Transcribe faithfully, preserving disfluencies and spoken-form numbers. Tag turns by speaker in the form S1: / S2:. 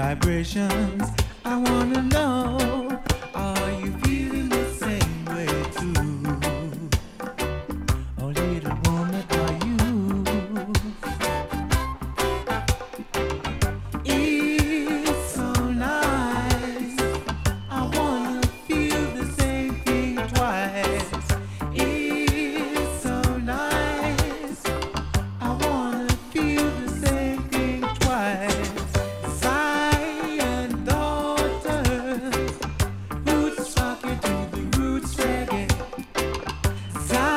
S1: vibrations. I wanna know, are you feeling the same way too? Oh, little woman, are you? It's so nice. I wanna feel the same thing twice. It's so nice. I wanna feel the same thing twice. Zion daughters, roots rocking to the roots reggae. Zion